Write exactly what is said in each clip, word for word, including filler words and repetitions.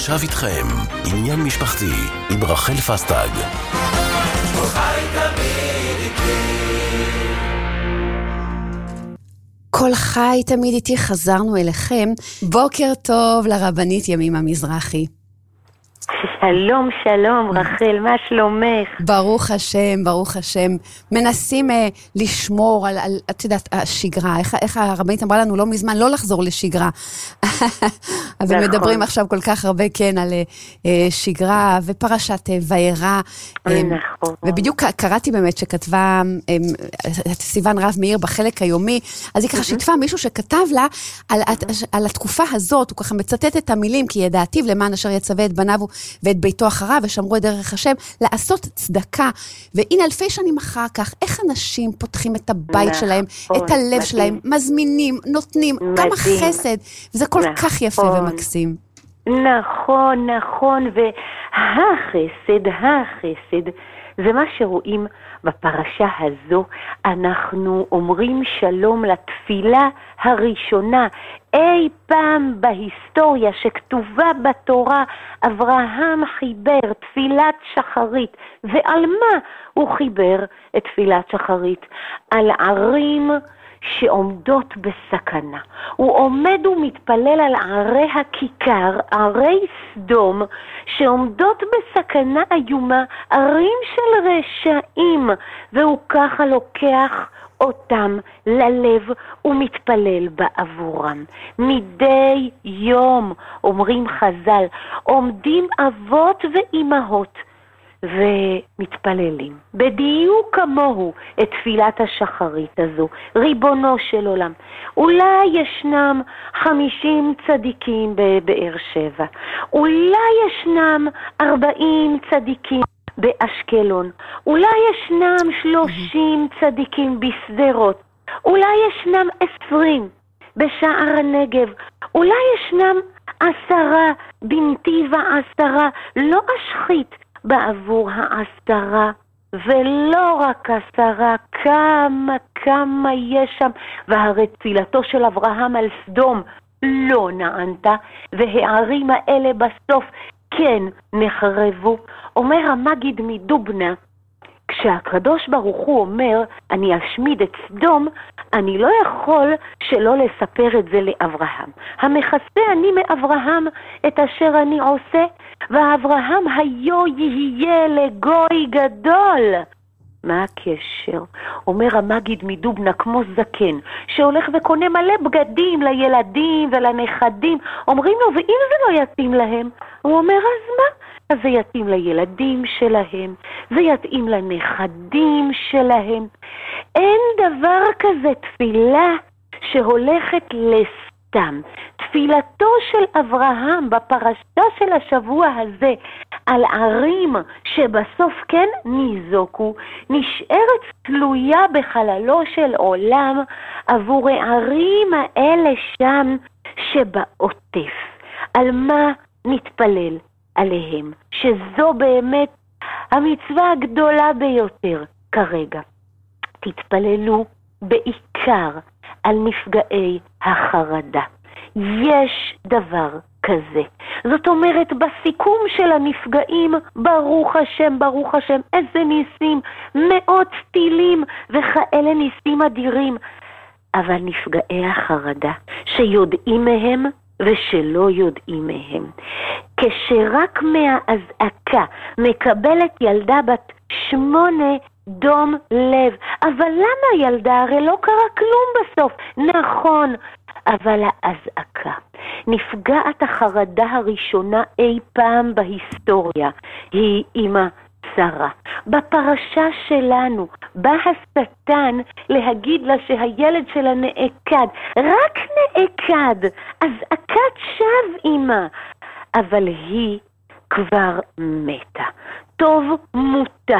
ועכשיו איתכם, עניין משפחתי עם רחל פסטג. הוא חי תמיד איתי. כל חי תמיד איתי, חזרנו אליכם. בוקר טוב לרבנית ימימה מזרחי. שלום, שלום, רחל, מה שלומך? ברוך השם, ברוך השם. מנסים uh, לשמור על, על, את יודעת, השגרה. איך, איך הרבנית אמרה לנו לא מזמן לא לחזור לשגרה. אבל נכון. מדברים עכשיו כל כך הרבה, כן, על uh, שגרה ופרשת uh, וירא. נכון. ובדיוק קראתי באמת שכתבה um, סיוון רב מאיר בחלק היומי, אז היא ככה שיתפה מישהו שכתב לה על, על התקופה הזאת, הוא ככה מצטט את המילים, כי ידעתיו למען אשר יצווה את בניו ואת ביתו אחריו, ושמרו את דרך השם, לעשות צדקה. והנה אלפי שנים אחר כך, איך אנשים פותחים את הבית נכון, שלהם, את הלב מדהים. שלהם, מזמינים, נותנים, מדהים. כמה חסד, וזה כל נכון. כך יפה ומקסים. נכון, נכון, והחסד, החסד, זה מה שרואים בפרשה הזו. אנחנו אומרים שלום לתפילה הראשונה אי פעם בהיסטוריה שכתובה בתורה. אברהם חיבר תפילת שחרית, ועל מה הוא חיבר את תפילת שחרית? על ערים שעומדות בסכנה. הוא עומד ומתפלל על ערי הכיכר, ערי סדום, שעומדות בסכנה איומה, ערים של רשעים, והוא ככה לוקח אותם ללב ומתפלל בעבורם. מדי יום, אומרים חז"ל, עומדים אבות ואימהות ומתפללים בדיוק כמוהו את תפילת השחרית הזו. ריבונו של עולם, אולי ישנם חמישים צדיקים בבאר שבע, אולי ישנם ארבעים צדיקים באשקלון, אולי ישנם שלושים צדיקים בסדרות, אולי ישנם עשרים בשער הנגב, אולי ישנם עשרה בנתיב העשרה. לא אשחית בעבור העשרה, ולא רק עשרה, כמה כמה יש שם. והרי תפילתו של אברהם על סדום לא נענתה, והערים האלה בסוף כן נחרבו. אומר המגיד מדובנה, כשהקדוש ברוך הוא אומר אני אשמיד את סדום, אני לא יכול שלא לספר את זה לאברהם. המכסה אני מאברהם את אשר אני עושה, ואברהם היו יהיה לגוי גדול. מה הקשר? אומר המגיד מדובנה, כמו זקן שהולך וקונה מלא בגדים לילדים ולנכדים. אומרים לו, ואם זה לא יתאים להם? הוא אומר, אז מה? אז זה יתאים לילדים שלהם, זה יתאים לנכדים שלהם. אין דבר כזה תפילה שהולכת לסתם. תפילתו של אברהם בפרשה של השבוע הזה על ערים שבסוף כן ניזוקו, נשארת תלויה בחללו של עולם עבור הערים האלה שם שבעוטף. על מה נתפלל? עליהם, שזו באמת המצווה הגדולה ביותר כרגע. תתפללו בעיקר על נפגעי החרדה. יש דבר כזה. זאת אומרת, בסיכום של הנפגעים, ברוך השם, ברוך השם, איזה ניסים, מאות טילים וכאלה ניסים אדירים. אבל נפגעי החרדה שיודעים מהם ושלא יודעים מהם, כשרק מהאזעקה מקבלת ילדה בת שמונה דום לב. אבל למה ילדה? הרי לא קרה כלום בסוף. נכון, אבל האזעקה, נפגעת החרדה הראשונה אי פעם בהיסטוריה, היא אמא שרה. בפרשה שלנו בא השטן להגיד לה שהילד שלה נעקד, רק נעקד, אזעקת שווא אמא, אבל היא כבר מתה. טוב מותה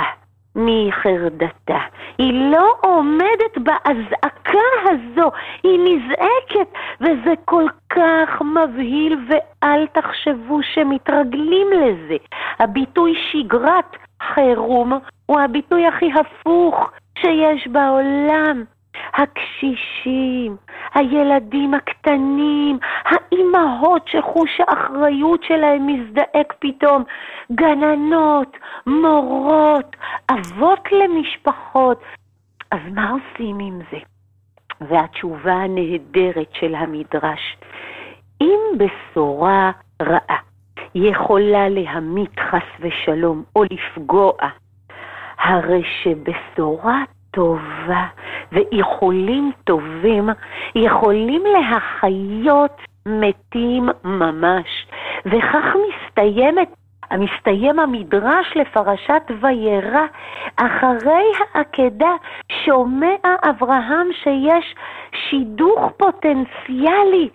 מחרדתה. היא לא עומדת באזעקה הזו, היא נזעקת, וזה כל כך מבהיל, ואל תחשבו שמתרגלים לזה. הביטוי שגרת חירום הוא הביטוי הכי הפוך שיש בעולם. הקשישים, הילדים הקטנים, האימהות שחוש האחריות שלהם מזדעק פתאום, גננות, מורות, אבות למשפחות. אז מה עושים עם זה? והתשובה הנהדרת של המדרש, אם בשורה רעה יכולה להמית חס ושלום או לפגוע, הרי שבשורה טובה ואיחולים טובים יכולים להחיות מתים ממש. וכך מסתיימת, מסתיים המדרש לפרשת וירא. אחרי העקדה שומע אברהם שיש שידוך פוטנציאלי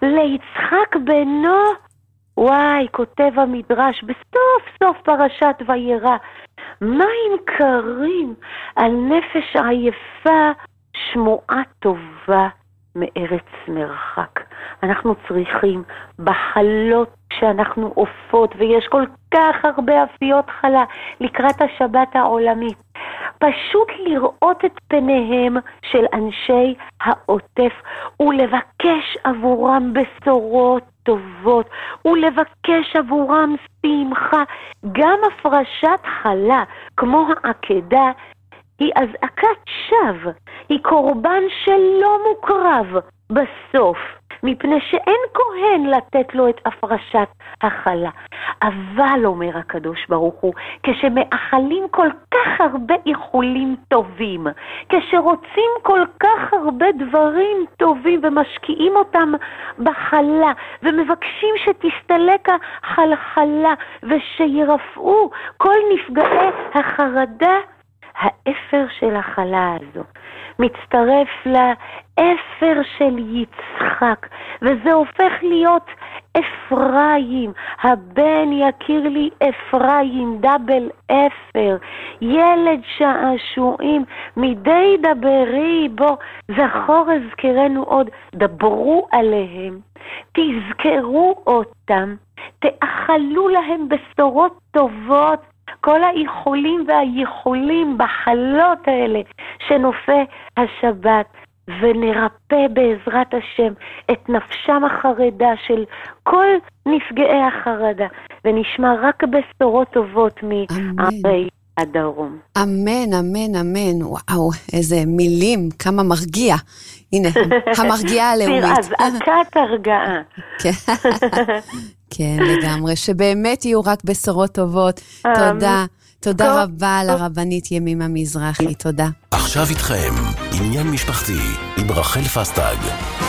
ליצחק בנו. וואי, כותב המדרש בסוף סוף פרשת וירא, מים קרים על נפש עייפה, שמועה טובה מארץ מרחק. אנחנו צריכים בחלות שאנחנו עופות, ויש כל כך הרבה אפיות חלה לקראת השבת העולמית, פשוט לראות את פניהם של אנשי העוטף ולבקש עבורם בשורות טובות ולבקש עבורם שמחה. גם הפרשת חלה כמו העקדה היא אזעקת שווא, היא קורבן שלא מוקרב בסוף, מפני שאין כהן לתת לו את הפרשת החלה. אבל אומר הקדוש ברוך הוא, כשמאחלים כל כך הרבה איחולים טובים, כשרוצים כל כך הרבה דברים טובים ומשקיעים אותם בחלה ומבקשים שתסתלק החלחלה ושירפאו כל נפגעי החרדה, האפר של החלה הזו מצטרף לאפר של יצחק, וזה הופך להיות אפרים. הבן יכיר לי אפרים, דאבל אפר, ילד שעשועים, מדי דברי בו, זכור אזכרנו עוד, דברו עליהם, תזכרו אותם, תאכלו להם בשורות טובות, כל האיחולים והייחולים בחלות האלה שנופי השבת, ונרפא בעזרת השם את נפשם החרדה של כל נפגעי החרדה, ונשמע רק בשורות טובות מערי הדרום. אמן, אמן, אמן. וואו, איזה מילים, כמה מרגיע. הנה, המרגיעה הלאומית. תראה, אזעקת הרגעה. כן, לגמרי, שבאמת יהיו רק בשורות טובות. תודה, תודה רבה לרבנית ימימה מזרחי, תודה. עכשיו איתכם, עניין משפחתי, עם רחל פסטג.